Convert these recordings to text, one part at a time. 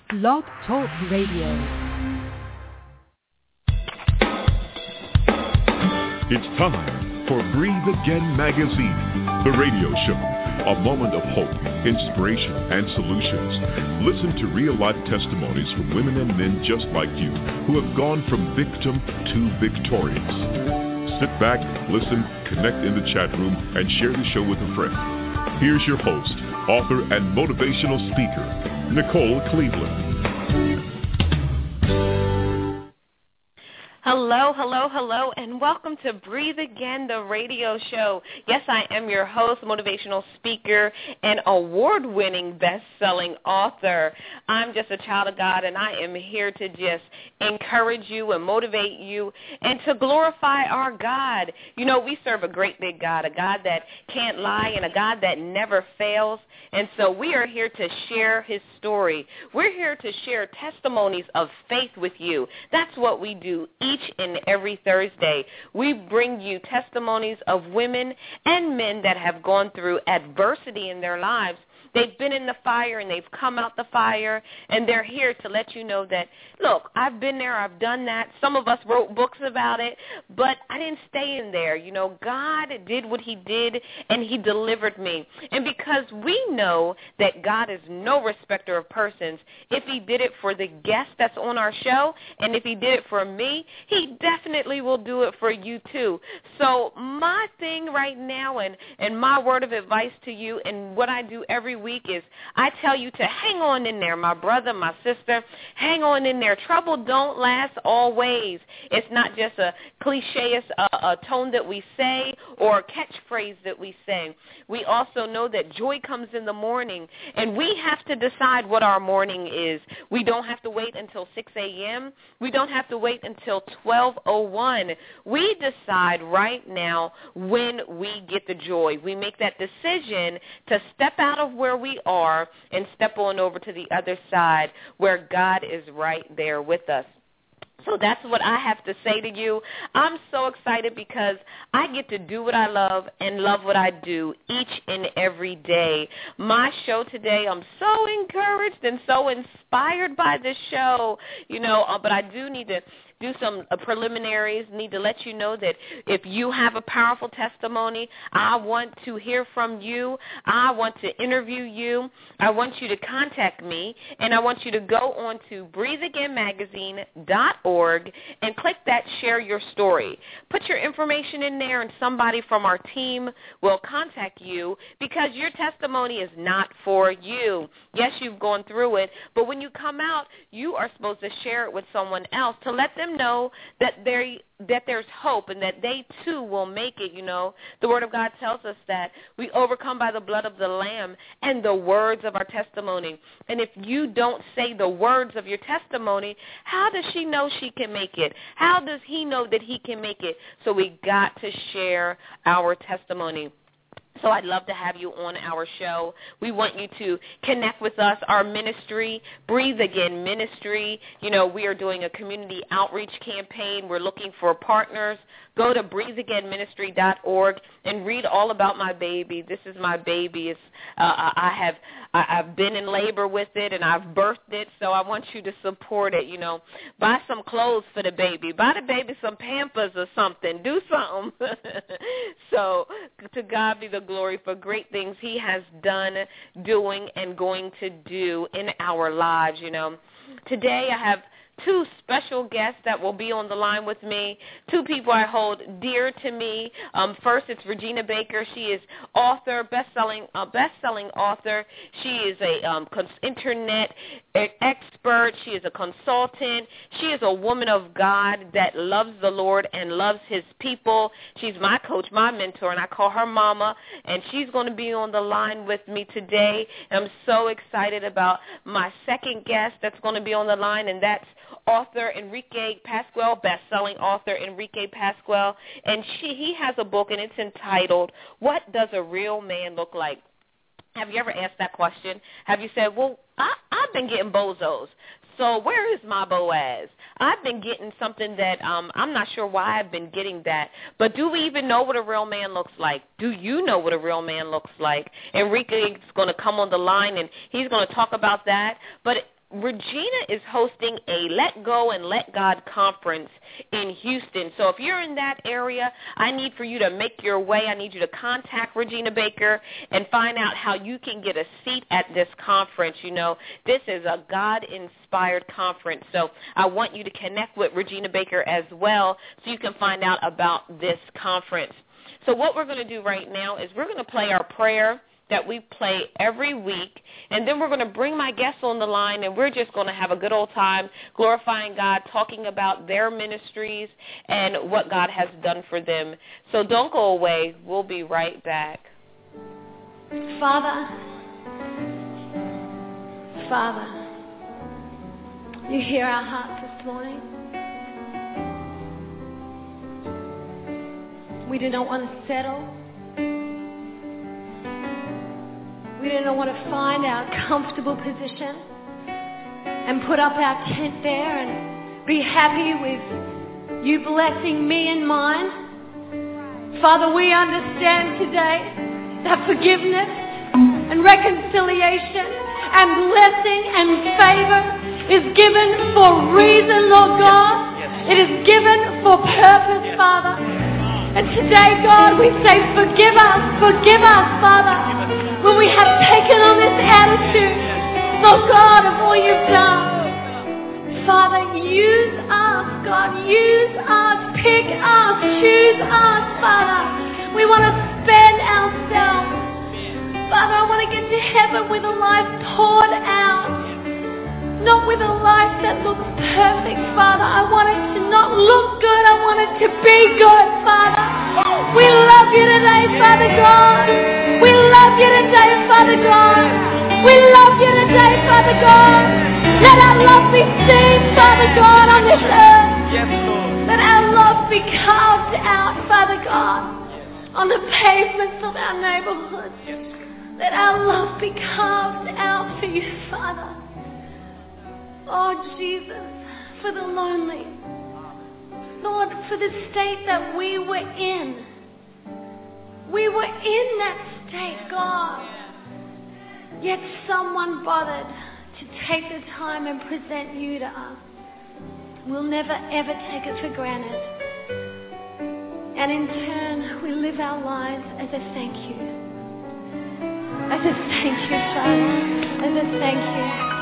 Blog Talk Radio. It's time for Breathe Again Magazine, the radio show. A moment of hope, inspiration, and solutions. Listen to real-life testimonies from women and men just like you who have gone from victim to victorious. Sit back, listen, connect in the chat room, and share the show with a friend. Here's your host, author, and motivational speaker, Nicole Cleveland. Hello, and welcome to Breathe Again, the radio show. Yes, I am your host, motivational speaker, and award-winning best-selling author. I'm just a child of God, and I am here to just encourage you and motivate you and to glorify our God. You know, we serve a great big God, a God that can't lie and a God that never fails. And so we are here to share his story. We're here to share testimonies of faith with you. That's what we do each and every Thursday. We bring you testimonies of women and men that have gone through adversity in their lives. They've been in the fire and they've come out the fire, and they're here to let you know that, look, I've been there, I've done that. Some of us wrote books about it, but I didn't stay in there. You know, God did what he did, and he delivered me. And because we know that God is no respecter of persons, if he did it for the guest that's on our show, and if he did it for me, he definitely will do it for you too. So my thing right now and my word of advice to you and what I do every week is I tell you to hang on in there, my brother, my sister, hang on in there. Trouble don't last always. It's not just a cliche, a tone that we say or a catchphrase that we say. We also know that joy comes in the morning, and we have to decide what our morning is. We don't have to wait until 6 a.m. We don't have to wait until 12:01. We decide right now when we get the joy. We make that decision to step out of where we are and step on over to the other side where God is right there with us. So that's what I have to say to you. I'm so excited because I get to do what I love and love what I do each and every day. My show today, I'm so encouraged and so inspired by this show, but I do need to do some preliminaries, need to let you know that if you have a powerful testimony, I want to hear from you. I want to interview you. I want you to contact me, and I want you to go on to breatheagainmagazine.org and click that Share Your Story. Put your information in there, and somebody from our team will contact you because your testimony is not for you. Yes, you've gone through it, but when you come out, you are supposed to share it with someone else to let them know that there's hope and that they too will make it. The Word of God tells us that we overcome by the blood of the Lamb and the words of our testimony. And if you don't say the words of your testimony, how does she know she can make it? How does he know that he can make it? So we got to share our testimony. So I'd love to have you on our show. We want you to connect with us, our ministry, Breathe Again Ministry. We are doing a community outreach campaign. We're looking for partners. Go to breatheagainministry.org and read all about my baby. This is my baby. I've been in labor with it, and I've birthed it, so I want you to support it. Buy some clothes for the baby. Buy the baby some Pampers or something. Do something. So to God be the glory for great things he has done, doing, and going to do in our lives. Today I have two special guests that will be on the line with me, two people I hold dear to me. First, it's Regina Baker. She is author, best-selling author. She is a internet expert. She is a consultant. She is a woman of God that loves the Lord and loves his people. She's my coach, my mentor, and I call her Mama, and she's going to be on the line with me today. I'm so excited about my second guest that's going to be on the line, and that's author Enrique Pasquel, best-selling author Enrique Pasquel, and he has a book, and it's entitled, What Does a Real Man Look Like? Have you ever asked that question? Have you said, well, I've been getting bozos, so where is my Boaz? I've been getting something that I'm not sure why I've been getting that, but do we even know what a real man looks like? Do you know what a real man looks like? Enrique is going to come on the line, and he's going to talk about that, but Regina is hosting a Let Go and Let God conference in Houston. So if you're in that area, I need for you to make your way. I need you to contact Regina Baker and find out how you can get a seat at this conference. You know, this is a God-inspired conference. So I want you to connect with Regina Baker as well so you can find out about this conference. So what we're going to do right now is we're going to play our prayer that we play every week, and then we're going to bring my guests on the line, and we're just going to have a good old time glorifying God, talking about their ministries and what God has done for them. So don't go away. We'll be right back. Father, you hear our hearts this morning. We do not want to settle. We do not want to find our comfortable position and put up our tent there and be happy with you blessing me and mine. Father, we understand today that forgiveness and reconciliation and blessing and favor is given for reason, Lord God. It is given for purpose, Father. And today, God, we say, forgive us, Father, when we have taken on this attitude, Lord God, of all you've done. Father, use us, God, use us, pick us, choose us, Father. We want to spend ourselves. Father, I want to get to heaven with a life poured out, not with a life that looks perfect, Father. I want it to not look good, I want it to be good, Father. We love you today, Father God. We love you today, Father God. We love you today, Father God. Let our love be seen, Father God, on this earth. Yes, Lord. Let our love be carved out, Father God, on the pavements of our neighborhoods. Let our love be carved out for you, Father. Oh, Jesus, for the lonely. Lord, for the state that we were in. We were in that state, God. Yet someone bothered to take the time and present you to us. We'll never, ever take it for granted. And in turn, we live our lives as a thank you. As a thank you, Father. As a thank you.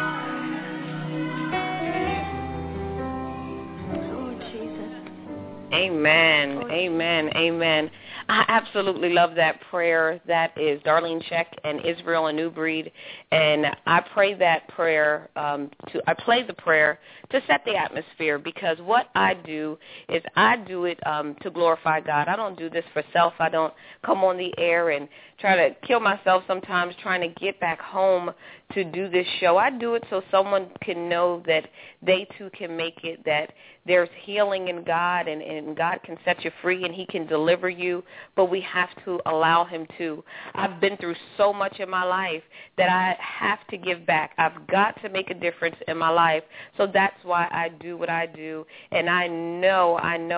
Amen, amen, amen. I absolutely love that prayer. That is Darlene Scheck and Israel Newbreed. And I pray that prayer, I play the prayer to set the atmosphere, because what I do is I do it to glorify God. I don't do this for self. I don't come on the air and try to kill myself sometimes trying to get back home to do this show. I do it so someone can know that they too can make it, that there's healing in God, and God can set you free and he can deliver you, but we have to allow him to. I've been through so much in my life that I have to give back. I've got to make a difference in my life. So that's why I do what I do, and I know I'm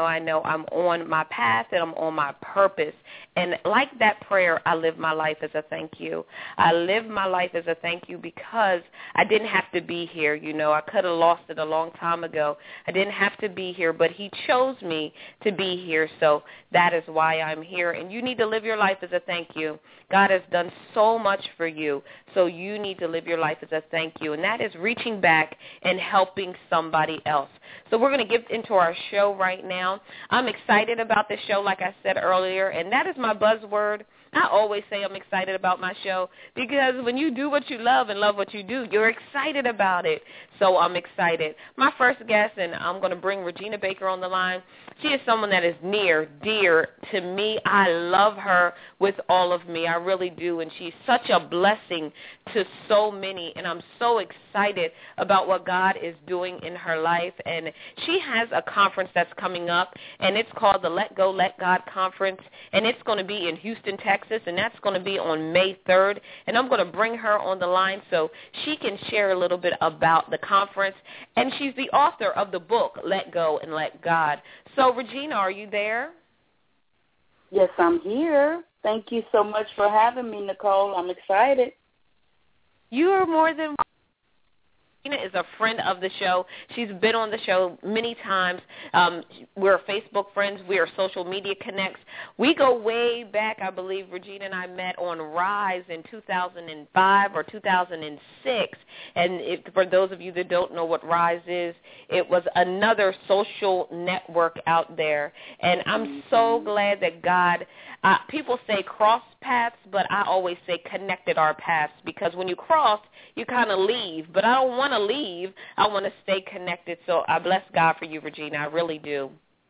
on my path and I'm on my purpose. And like that prayer, I live my life as a thank you. I live my life as a thank you because I didn't have to be here. You know, I could have lost it a long time ago. I didn't have to be here, but he chose me to be here. So that is why I'm here. And you need to live your life as a thank you. God has done so much for you, so you need to live your life as a thank you. And that is reaching back and helping somebody else. So we're going to get into our show right now. I'm excited about this show, like I said earlier, and that is my buzzword. I always say I'm excited about my show because when you do what you love and love what you do, you're excited about it. So I'm excited. My first guest, and I'm going to bring Regina Baker on the line. She is someone that is near, dear to me. I love her with all of me. I really do. And she's such a blessing to so many. And I'm so excited about what God is doing in her life. And she has a conference that's coming up, and it's called the Let Go, Let God Conference. And it's going to be in Houston, Texas, and that's going to be on May 3rd. And I'm going to bring her on the line so she can share a little bit about the conference. And she's the author of the book, Let Go and Let God. So, Regina, are you there? Yes, I'm here. Thank you so much for having me, Nicole. I'm excited. You are more than Regina is a friend of the show. She's been on the show many times. We're Facebook friends. We are social media connects. We go way back. I believe Regina and I met on Rise in 2005 or 2006. And for those of you that don't know what Rise is, it was another social network out there. And I'm so glad that God, people say cross paths, but I always say connected our paths, because when you cross, you kind of leave. But I don't want to leave. I want to stay connected. So I bless God for you, Regina. I really do.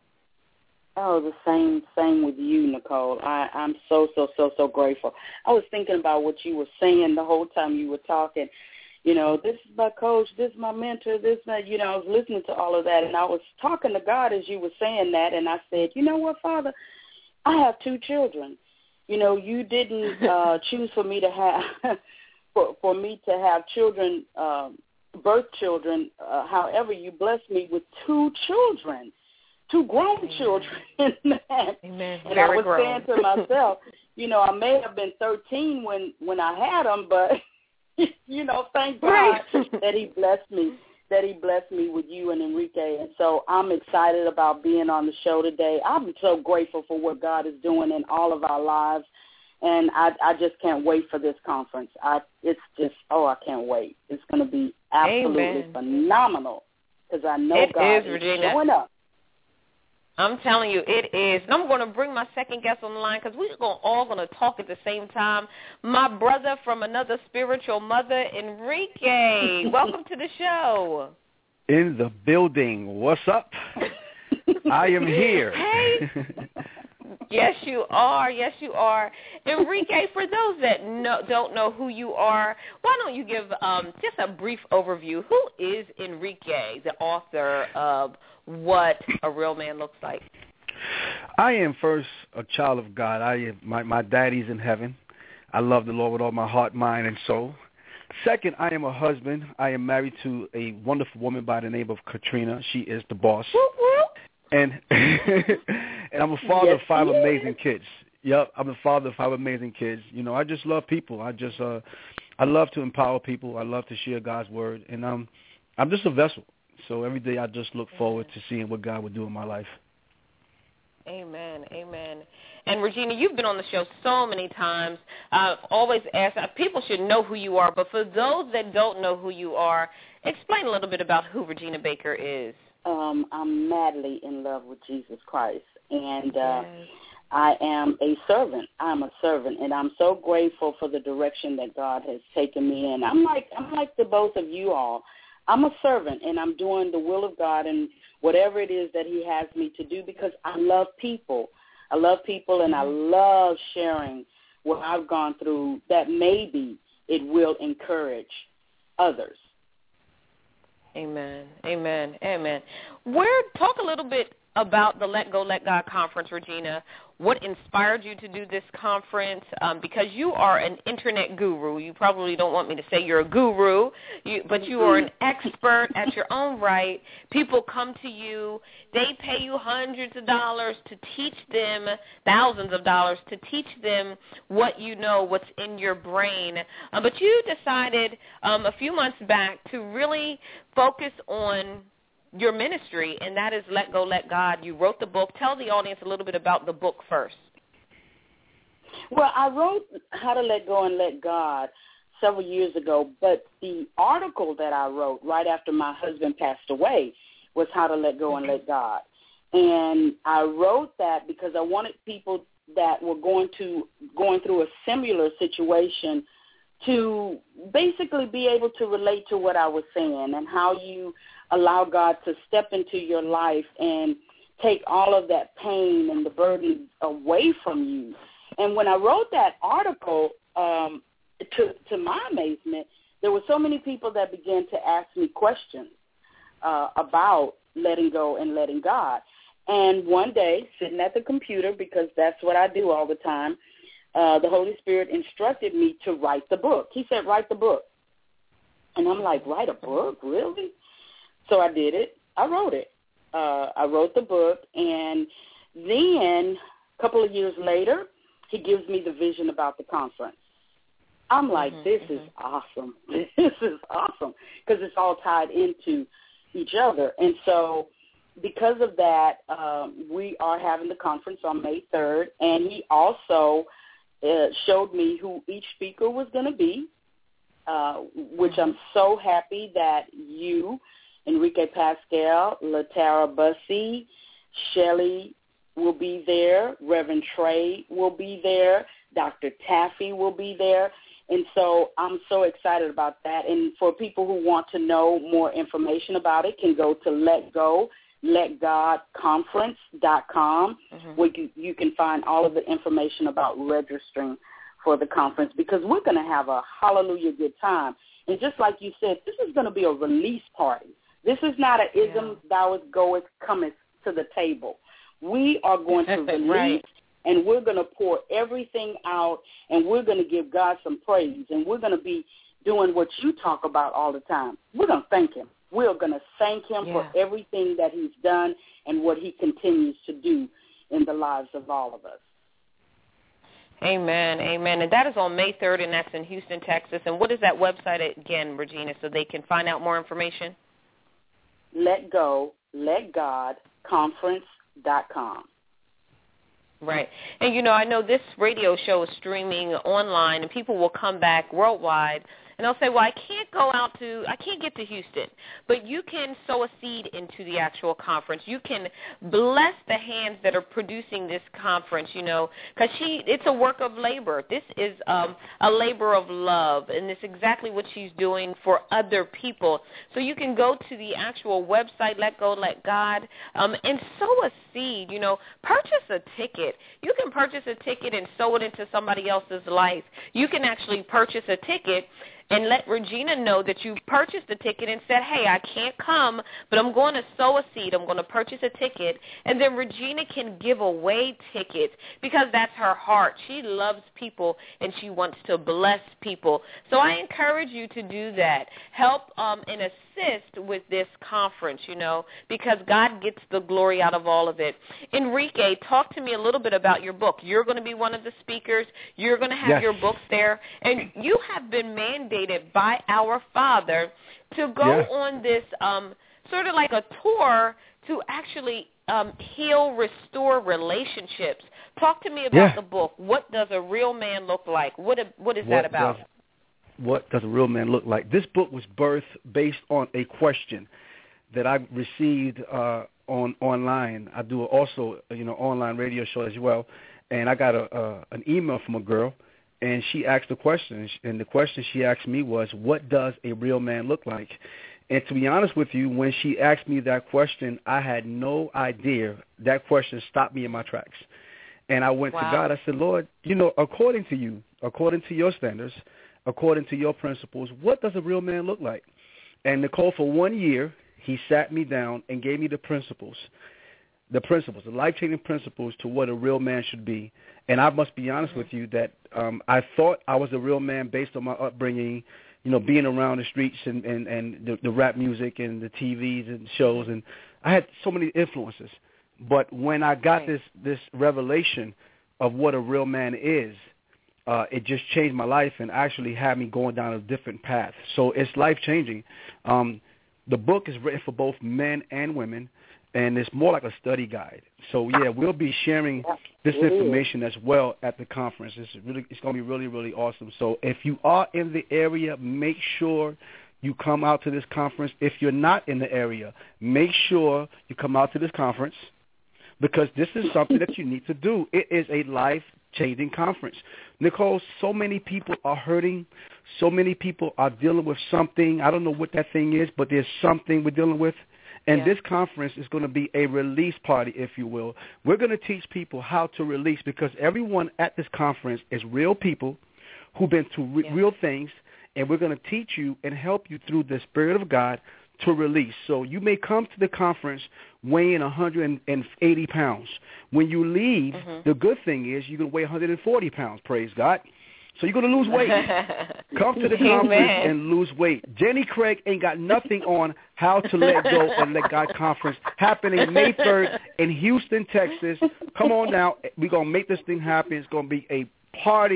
Oh, the same with you, Nicole. I'm so grateful. I was thinking about what you were saying the whole time you were talking. You know, this is my coach, this is my mentor, this, that, you know, I was listening to all of that, and I was talking to God as you were saying that, and I said, you know what, Father, I have 2 children. You know, you didn't choose for me to have for me to have children, birth children. However, you blessed me with 2 children, 2 grown children. Amen. And I was saying to myself, you know, I may have been 13 when I had them, but you know, thank God that He blessed me. That He blessed me with you and Enrique. And so I'm excited about being on the show today. I'm so grateful for what God is doing in all of our lives. And I just can't wait for this conference. I can't wait. It's going to be absolutely phenomenal, because I know God is showing up. I'm telling you, it is. And I'm going to bring my second guest on the line, because we're all going to talk at the same time. My brother from another spiritual mother, Enrique. Welcome to the show. In the building. What's up? I am here. Hey. Yes, you are. Yes, you are. Enrique, for those that don't know who you are, why don't you give just a brief overview? Who is Enrique, the author of What a Real Man Looks Like? I am first a child of God. My daddy's in heaven. I love the Lord with all my heart, mind, and soul. Second, I am a husband. I am married to a wonderful woman by the name of Katrina. She is the boss. And and I'm a father of 5 amazing kids. Yep, I'm a father of 5 amazing kids. You know, I just love people. I love to empower people. I love to share God's word, and I'm just a vessel. So every day I just look forward to seeing what God would do in my life. Amen, amen. And Regina, you've been on the show so many times. I've always asked, people should know who you are, but for those that don't know who you are, explain a little bit about who Regina Baker is. I'm madly in love with Jesus Christ, and I am a servant. I'm a servant, and I'm so grateful for the direction that God has taken me in. I'm like the both of you all. I'm a servant, and I'm doing the will of God and whatever it is that He has me to do, because I love people. I love people, and I love sharing what I've gone through, that maybe it will encourage others. Amen. Amen. Amen. Talk a little bit about the Let Go, Let God conference, Regina. What inspired you to do this conference? Because you are an internet guru. You probably don't want me to say you're a guru, but you are an expert at your own right. People come to you. They pay you hundreds of dollars to teach them, thousands of dollars to teach them what you know, what's in your brain. But you decided a few months back to really focus on your ministry, and that is Let Go, Let God. You wrote the book. Tell the audience a little bit about the book first. Well, I wrote How to Let Go and Let God several years ago, but the article that I wrote right after my husband passed away was How to Let Go and Let God. And I wrote that because I wanted people that were going through a similar situation to basically be able to relate to what I was saying, and how you allow God to step into your life and take all of that pain and the burden away from you. And when I wrote that article, to my amazement, there were so many people that began to ask me questions about letting go and letting God. And one day, sitting at the computer, because that's what I do all the time, the Holy Spirit instructed me to write the book. He said, write the book. And I'm like, write a book? Really? So I did it. I wrote it. I wrote the book, and then a couple of years later, he gives me the vision about the conference. I'm like, this is awesome. This is awesome because it's all tied into each other. And so because of that, we are having the conference on May 3rd, and he also showed me who each speaker was going to be, which I'm so happy that you, Enrique Pascal, Latara Bussey, Shelley will be there, Reverend Trey will be there, Dr. Taffy will be there. And so I'm so excited about that. And for people who want to know more information about it, can go to letgoletgodconference.com, where you can find all of the information about registering for the conference, because we're going to have a hallelujah good time. And just like you said, this is going to be a release party. This is not an ism, thou goest, cometh to the table. We are going to release, and we're going to pour everything out, and we're going to give God some praise, and we're going to be doing what you talk about all the time. We're going to thank him. We're going to thank him for everything that he's done and what he continues to do in the lives of all of us. Amen, amen. And that is on May 3rd, and that's in Houston, Texas. And what is that website again, Regina, so they can find out more information? letgoletgodconference.com. Right. And, I know this radio show is streaming online, and people will come back worldwide, and they'll say, well, I can't get to Houston. But you can sow a seed into the actual conference. You can bless the hands that are producing this conference, because it's a work of labor. This is a labor of love, and it's exactly what she's doing for other people. So you can go to the actual website, Let Go, Let God, and sow a seed, purchase a ticket. You can purchase a ticket and sow it into somebody else's life. You can actually purchase a ticket and let Regina know that you purchased the ticket and said, hey, I can't come, but I'm going to sow a seed. I'm going to purchase a ticket. And then Regina can give away tickets because that's her heart. She loves people, and she wants to bless people. So I encourage you to do that. Help and assist with this conference, because God gets the glory out of all of it. Enrique, talk to me a little bit about your book. You're going to be one of the speakers. You're going to have your books there. And you have been mandated by our Father to go on this sort of like a tour to actually heal, restore relationships. Talk to me about the book. What does a real man look like? What is that about? What does a real man look like? This book was birthed based on a question that I received online. I do also, online radio show as well, and I got an email from a girl. And she asked the question, and the question she asked me was, what does a real man look like? And to be honest with you, when she asked me that question, I had no idea. That question stopped me in my tracks. And I went to God. I said, Lord, according to you, according to your standards, according to your principles, what does a real man look like? And Nicole, for 1 year, he sat me down and gave me the life-changing principles to what a real man should be. And I must be honest with you that I thought I was a real man based on my upbringing, being around the streets and the rap music and the TVs and shows. And I had so many influences. But when I got this revelation of what a real man is, it just changed my life and actually had me going down a different path. So it's life-changing. The book is written for both men and women, and it's more like a study guide. So, we'll be sharing this information as well at the conference. It's going to be really, really awesome. So if you are in the area, make sure you come out to this conference. If you're not in the area, make sure you come out to this conference because this is something that you need to do. It is a life-changing conference. Nicole, so many people are hurting. So many people are dealing with something. I don't know what that thing is, but there's something we're dealing with. And this conference is going to be a release party, if you will. We're going to teach people how to release because everyone at this conference is real people who've been through real things, and we're going to teach you and help you through the Spirit of God to release. So you may come to the conference weighing 180 pounds. When you leave, the good thing is you're going to weigh 140 pounds, praise God. So you're going to lose weight. Come to the conference and lose weight. Jenny Craig ain't got nothing on How to Let Go and Let God conference happening May 3rd in Houston, Texas. Come on now. We're going to make this thing happen. It's going to be a party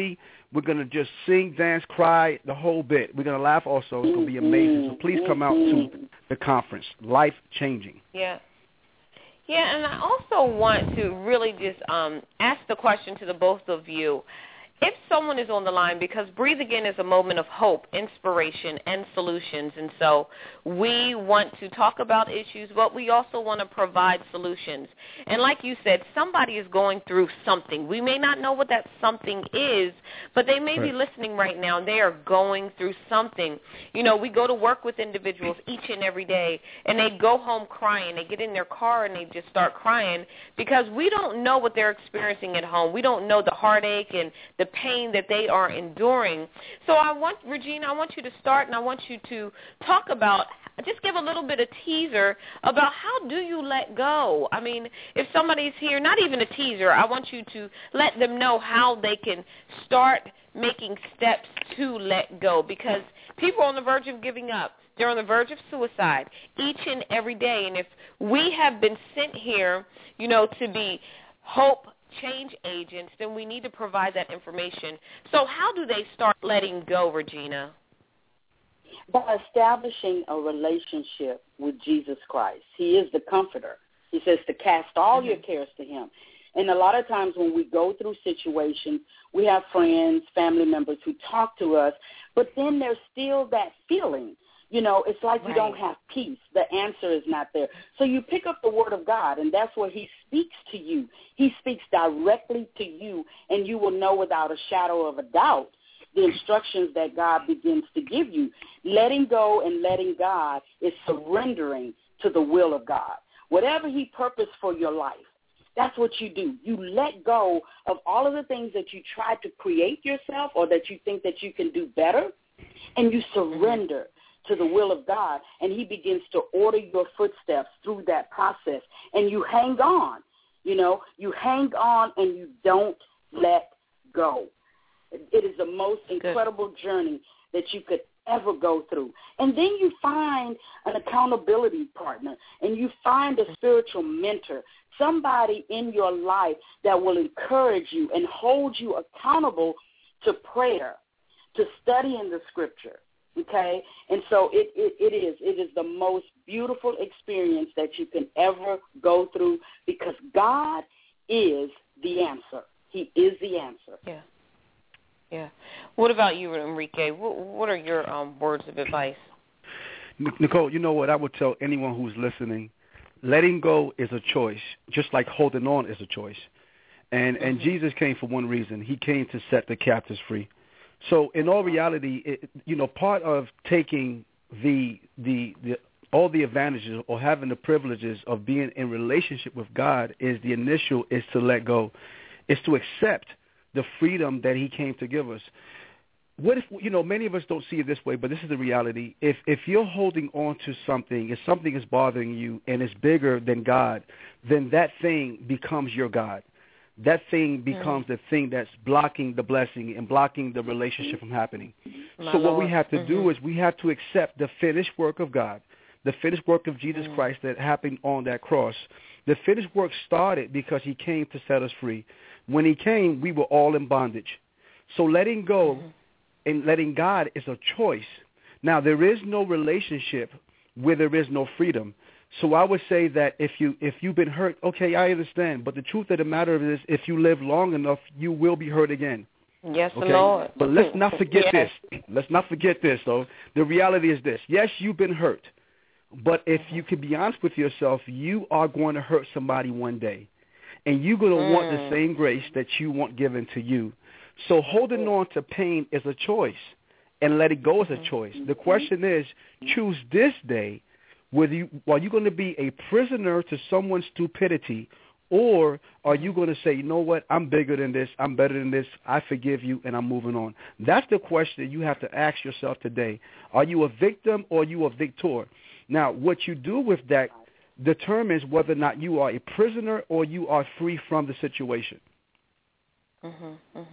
We're going to just sing, dance, cry, the whole bit. We're going to laugh also. It's going to be amazing. So please come out to the conference. Life-changing. Yeah. Yeah, and I also want to really just ask the question to the both of you. If someone is on the line, because Breathe Again is a moment of hope, inspiration, and solutions, and so we want to talk about issues, but we also want to provide solutions. And like you said, somebody is going through something. We may not know what that something is, but they may be listening right now, and they are going through something. You know, we go to work with individuals each and every day, and they go home crying. They get in their car, and they just start crying because we don't know what they're experiencing at home. We don't know the heartache and the pain that they are enduring. So Regina, I want you to start, and I want you to talk about, just give a little bit of teaser about how do you let go. I mean, if somebody's here, not even a teaser, I want you to let them know how they can start making steps to let go, because people are on the verge of giving up. They're on the verge of suicide each and every day. And if we have been sent here, you know, to be hope change agents, then we need to provide that information. So how do they start letting go, Regina? By establishing a relationship with Jesus Christ. He is the comforter. He says to cast all your cares to him. And a lot of times when we go through situations, we have friends, family members who talk to us, but then there's still that feeling. You know, it's like you don't have peace. The answer is not there. So you pick up the Word of God, and that's where he speaks to you. He speaks directly to you, and you will know without a shadow of a doubt the instructions that God begins to give you. Letting go and letting God is surrendering to the will of God. Whatever he purposed for your life, that's what you do. You let go of all of the things that you tried to create yourself or that you think that you can do better, and you surrender to the will of God, and he begins to order your footsteps through that process. And you hang on, you know, you hang on and you don't let go. It is the most incredible journey that you could ever go through. And then you find an accountability partner, and you find a spiritual mentor, somebody in your life that will encourage you and hold you accountable to prayer, to studying the scripture. Okay, and so it is the most beautiful experience that you can ever go through, because God is the answer. He is the answer. Yeah. Yeah. What about you, Enrique? What are your words of advice? Nicole, you know what I would tell anyone who's listening? Letting go is a choice, just like holding on is a choice. And Jesus came for one reason. He came to set the captives free. So in all reality, part of taking all the advantages or having the privileges of being in relationship with God is to let go, is to accept the freedom that he came to give us. What if, many of us don't see it this way, but this is the reality. If you're holding on to something, if something is bothering you and it's bigger than God, then that thing becomes your God. That thing becomes the thing that's blocking the blessing and blocking the relationship from happening. So what we have to do is we have to accept the finished work of God, the finished work of Jesus Christ that happened on that cross. The finished work started because he came to set us free. When he came, we were all in bondage. So letting go and letting God is a choice. Now, there is no relationship where there is no freedom. So I would say that if you've been hurt, okay, I understand. But the truth of the matter is, if you live long enough, you will be hurt again. Yes, okay? Lord. But let's not forget this. Let's not forget this, though. The reality is this. Yes, you've been hurt. But if you can be honest with yourself, you are going to hurt somebody one day. And you're going to want the same grace that you want given to you. So holding on to pain is a choice, and letting go is a choice. The question is, choose this day. Are you going to be a prisoner to someone's stupidity, or are you going to say, you know what, I'm bigger than this, I'm better than this, I forgive you, and I'm moving on? That's the question you have to ask yourself today. Are you a victim or are you a victor? Now, what you do with that determines whether or not you are a prisoner or you are free from the situation.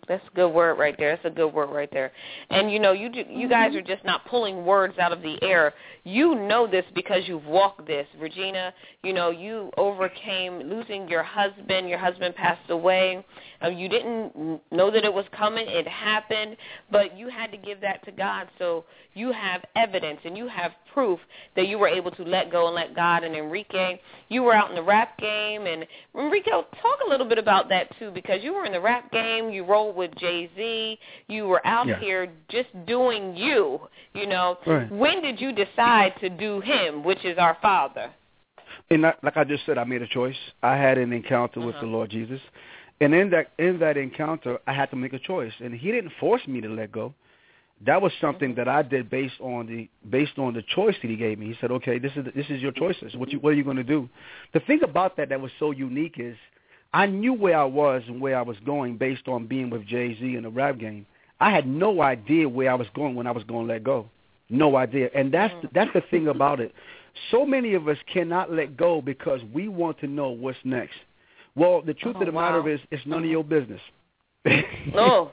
That's a good word right there. That's a good word right there. And, you know, you guys are just not pulling words out of the air. You know this because you've walked this. Regina, you know, you overcame losing your husband. Your husband passed away. You didn't know that it was coming. It happened. But you had to give that to God. So you have evidence and you have proof that you were able to let go and let God. And Enrique, you were out in the rap game. And Enrique, talk a little bit about that, too, because you were in the rap game. You rolled with Jay-Z. You were out here just doing you, you know. Right. When did you decide to do him, which is our Father? And like I just said, I made a choice. I had an encounter with the Lord Jesus. And in that encounter, I had to make a choice. And he didn't force me to let go. That was something that I did based on the choice that he gave me. He said, okay, this is your choices. What are you going to do? The thing about that was so unique is I knew where I was and where I was going based on being with Jay-Z in the rap game. I had no idea where I was going when I was going to let go. No idea. And that's the thing about it. So many of us cannot let go because we want to know what's next. Well, the truth of the matter is it's none of your business. Oh.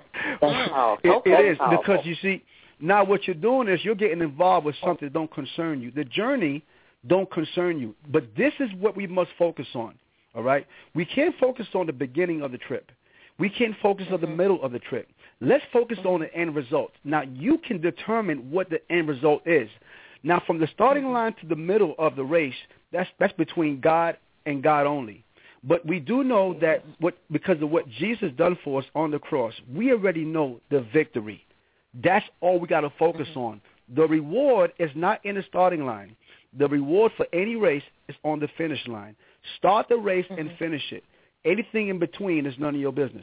It is because, you see, now what you're doing is you're getting involved with something that don't concern you. The journey don't concern you. But this is what we must focus on. All right? We can't focus on the beginning of the trip. We can't focus on the middle of the trip. Let's focus on the end result. Now, you can determine what the end result is. Now, from the starting line to the middle of the race, that's between God and God only. But we do know that because of what Jesus done for us on the cross, we already know the victory. That's all we got to focus on. The reward is not in the starting line. The reward for any race is on the finish line. Start the race and finish it. Anything in between is none of your business.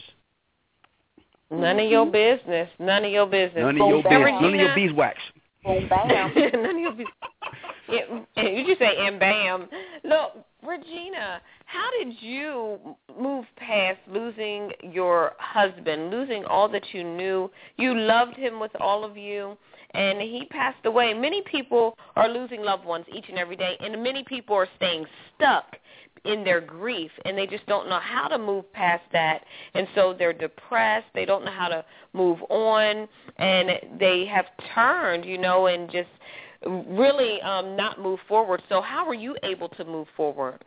None of your business. None of your business. None of your business. None of your beeswax. Boom, bam. None of your business. You just say and bam. Look, Regina, how did you move past losing your husband, losing all that you knew? You loved him with all of you, and he passed away. Many people are losing loved ones each and every day, and many people are staying stuck in their grief, and they just don't know how to move past that, and so they're depressed. They don't know how to move on, and they have turned, you know, and just really not move forward. So how were you able to move forward?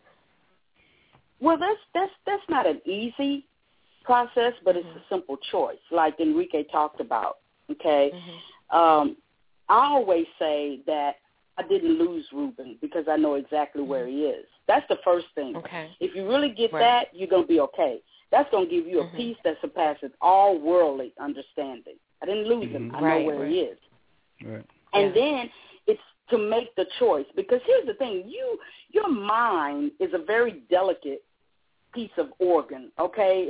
Well, that's not an easy process, but it's a simple choice, like Enrique talked about, okay? I always say that I didn't lose Ruben because I know exactly where he is. That's the first thing. Okay. If you really get that, you're going to be okay. That's going to give you a peace that surpasses all worldly understanding. I didn't lose him. I know where he is. Right. And then it's to make the choice, because here's the thing. Your mind is a very delicate piece of organ, okay?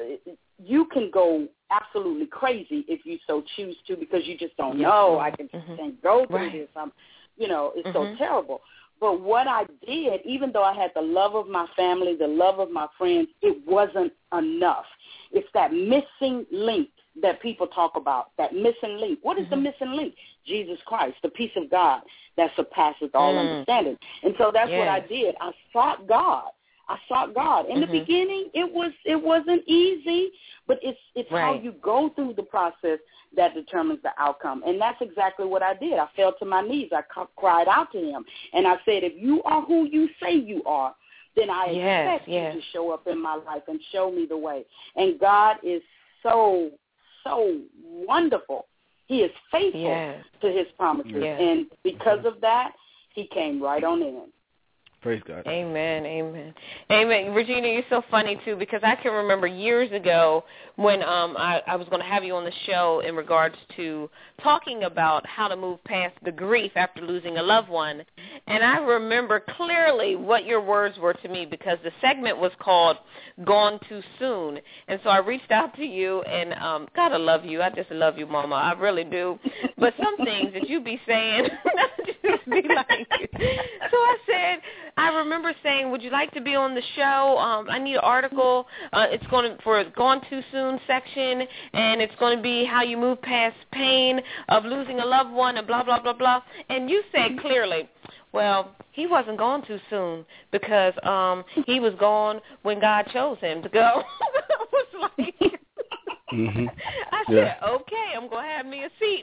You can go absolutely crazy if you so choose to, because you just don't know. I can't go through this. It's so terrible. But what I did, even though I had the love of my family, the love of my friends, it wasn't enough. It's that missing link that people talk about, that missing link. What is the missing link? Jesus Christ, the peace of God that surpasses all understanding. And so that's what I did. I sought God. In the beginning, it wasn't easy, but it's how you go through the process that determines the outcome. And that's exactly what I did. I fell to my knees. I cried out to him. And I said, if you are who you say you are, then I expect you to show up in my life and show me the way. And God is so, so wonderful. He is faithful to his promises. And because of that, he came right on in. Praise God. Amen, amen. Amen. Regina, you're so funny, too, because I can remember years ago when I was going to have you on the show in regards to talking about how to move past the grief after losing a loved one. And I remember clearly what your words were to me, because the segment was called Gone Too Soon. And so I reached out to you, and God, I love you. I just love you, Mama. I really do. But some things that you be saying, just be like, so I said, I remember saying, would you like to be on the show? I need an article. It's going to for Gone Too Soon section, and it's going to be how you move past pain of losing a loved one and blah, blah, blah, blah. And you said clearly, well, he wasn't gone too soon because he was gone when God chose him to go. I was like, Mm-hmm. I said, okay, I'm going to have me a seat.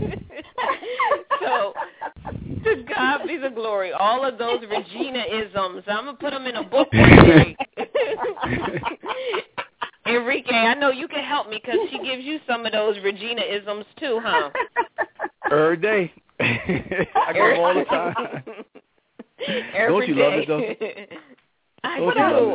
So, to God be the glory. All of those Regina-isms, I'm going to put them in a book one day. Enrique, I know you can help me because she gives you some of those Regina-isms too, huh? Every day. I get them all the time. Don't you love it, though? I do.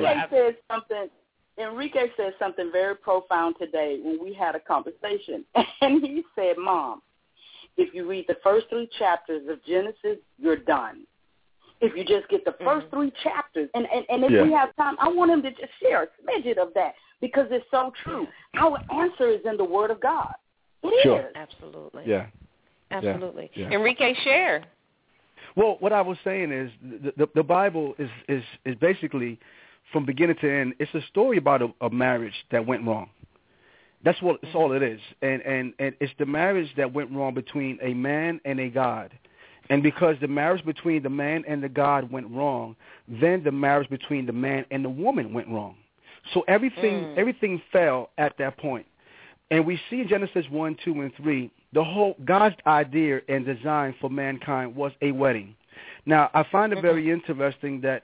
Enrique said something very profound today when we had a conversation. And he said, Mom, if you read the first 3 chapters of Genesis, you're done. If you just get the first 3 chapters, and if we have time, I want him to just share a smidget of that because it's so true. Our answer is in the Word of God. It is. Absolutely. Yeah. Absolutely. Yeah. Enrique, share. Well, what I was saying is the Bible is basically, from beginning to end, it's a story about a marriage that went wrong. That's all it is. And it's the marriage that went wrong between a man and a God. And because the marriage between the man and the God went wrong, then the marriage between the man and the woman went wrong. So everything fell at that point. And we see in Genesis 1, 2, and 3, the whole God's idea and design for mankind was a wedding. Now, I find it very interesting that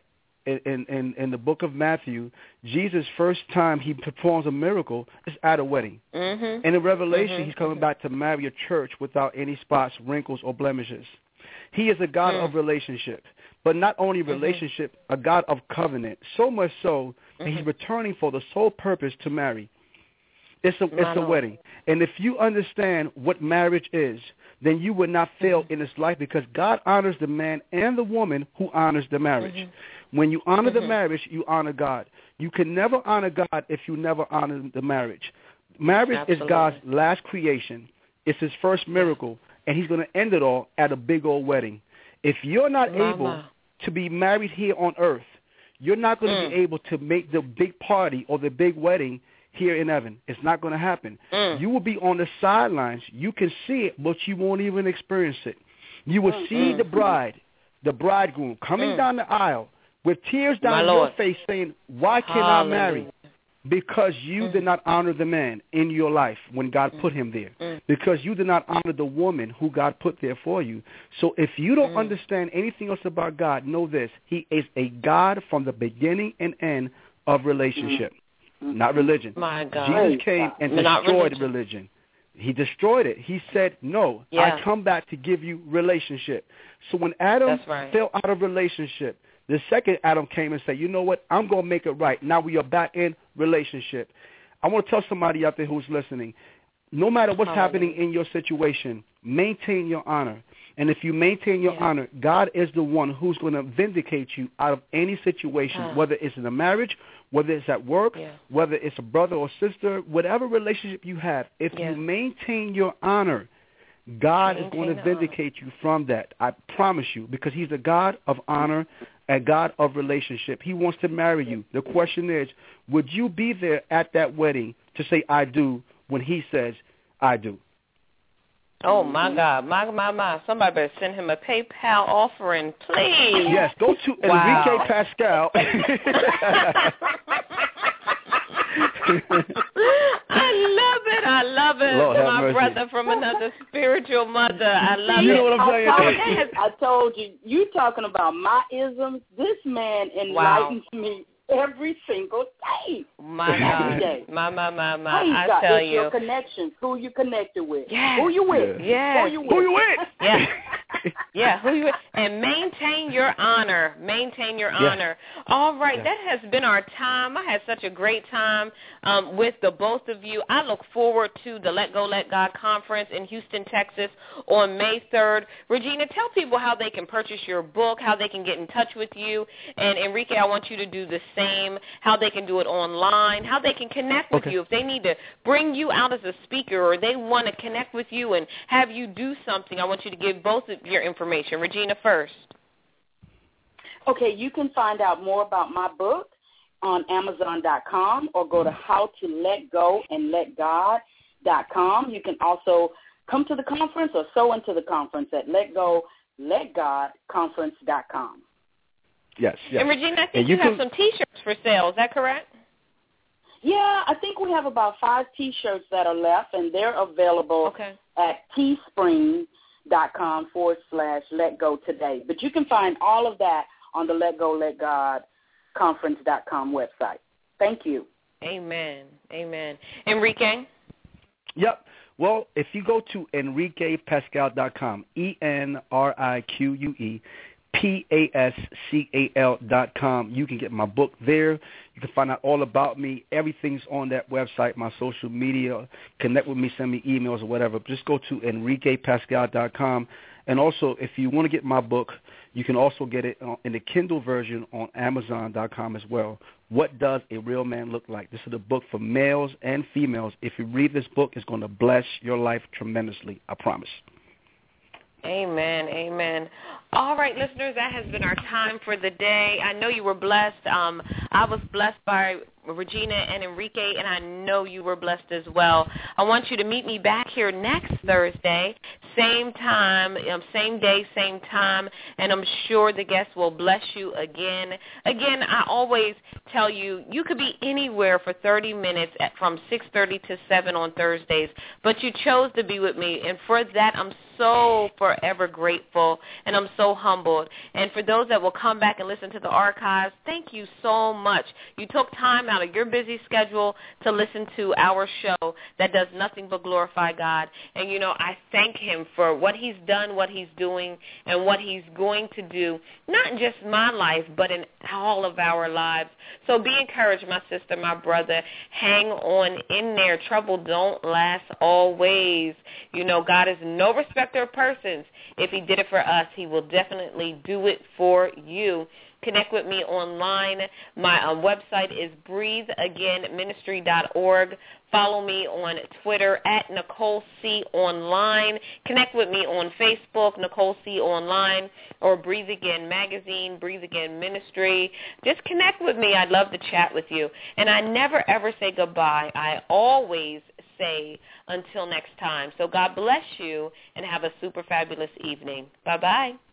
in the book of Matthew, Jesus' first time he performs a miracle is at a wedding. And in Revelation, he's coming back to marry a church without any spots, wrinkles, or blemishes. He is a God of relationship, but not only relationship, a God of covenant, so much so that he's returning for the sole purpose to marry. It's a wedding. And if you understand what marriage is, then you would not fail in this life because God honors the man and the woman who honors the marriage. When you honor the marriage, you honor God. You can never honor God if you never honor the marriage. Marriage is God's last creation. It's his first miracle, and he's going to end it all at a big old wedding. If you're not able to be married here on earth, you're not going to be able to make the big party or the big wedding here in heaven. It's not going to happen. You will be on the sidelines. You can see it, but you won't even experience it. You will see the bride, the bridegroom, coming down the aisle with tears down your face saying, why can't I marry? Because you did not honor the man in your life when God put him there. Because you did not honor the woman who God put there for you. So if you don't understand anything else about God, know this. He is a God from the beginning and end of relationship, not religion. My God. Jesus came and destroyed religion. He destroyed it. He said, no, I come back to give you relationship. So when Adam fell out of relationship, the second Adam came and said, you know what, I'm going to make it right. Now we are back in relationship. I want to tell somebody out there who's listening, no matter what's happening in your situation, maintain your honor. And if you maintain your honor, God is the one who's going to vindicate you out of any situation, whether it's in a marriage, whether it's at work, whether it's a brother or sister, whatever relationship you have. If you maintain your honor, God is going to vindicate you from that. I promise you, because he's a God of honor, a God of relationship. He wants to marry you. The question is, would you be there at that wedding to say I do when he says I do? Oh, my God. My. Somebody better send him a PayPal offering, please. Yes, go to Enrique Pascal. I love it. Lord, my brother from another spiritual mother. I love it. You know what I'm saying? I told you, you talking about my isms. This man enlightens me every single day. My God. Day. My. I tell it's you. your connections, who you connected with. Yes. Who you with. Yes. Who you with. Yeah. Yeah, who you with. And maintain your honor. Maintain your honor. All right, that has been our time. I had such a great time with the both of you. I look forward to the Let Go, Let God conference in Houston, Texas on May 3rd. Regina, tell people how they can purchase your book, how they can get in touch with you. And Enrique, I want you to do the same, how they can do it online, how they can connect with you. If they need to bring you out as a speaker or they want to connect with you and have you do something, I want you to give both of your information. Regina first. Okay, you can find out more about my book on Amazon.com or go to howtoletgoandletgod.com. You can also come to the conference or sow into the conference at letgoletgodconference.com. Yes. And Regina, I think you have some T-shirts for sale. Is that correct? Yeah, I think we have about 5 T-shirts that are left, and they're available at teespring.com/letgotoday. But you can find all of that on the Let Go, Let God conference.com website. Thank you. Amen. Amen. Enrique? Yep. Well, if you go to EnriquePascal.com, EnriquePascal.com, you can get my book there. You can find out all about me. Everything's on that website, my social media. Connect with me, send me emails or whatever. Just go to EnriquePascal.com. And also, if you want to get my book, you can also get it in the Kindle version on Amazon.com as well. What Does a Real Man Look Like? This is a book for males and females. If you read this book, it's going to bless your life tremendously. I promise. Amen. Amen. All right, listeners, that has been our time for the day. I know you were blessed. I was blessed by Regina and Enrique, and I know you were blessed as well. I want you to meet me back here next Thursday, same time, same day, same time, and I'm sure the guests will bless you again. Again, I always tell you, you could be anywhere for 30 minutes from 6:30 to 7 on Thursdays, but you chose to be with me, and for that I'm so forever grateful, and I'm so humbled. And for those that will come back and listen to the archives, thank you so much. You took time out of your busy schedule to listen to our show that does nothing but glorify God. And, you know, I thank him for what he's done, what he's doing, and what he's going to do, not in just my life, but in all of our lives. So be encouraged, my sister, my brother. Hang on in there. Trouble don't last always. You know, God is no respecter of persons. If he did it for us, he will definitely do it for you. Connect with me online. My website is breatheagainministry.org. Follow me on Twitter at Nicole C. Online. Connect with me on Facebook, Nicole C. Online, or Breathe Again Magazine, Breathe Again Ministry. Just connect with me. I'd love to chat with you. And I never, ever say goodbye. I always say until next time. So God bless you and have a super fabulous evening. Bye-bye.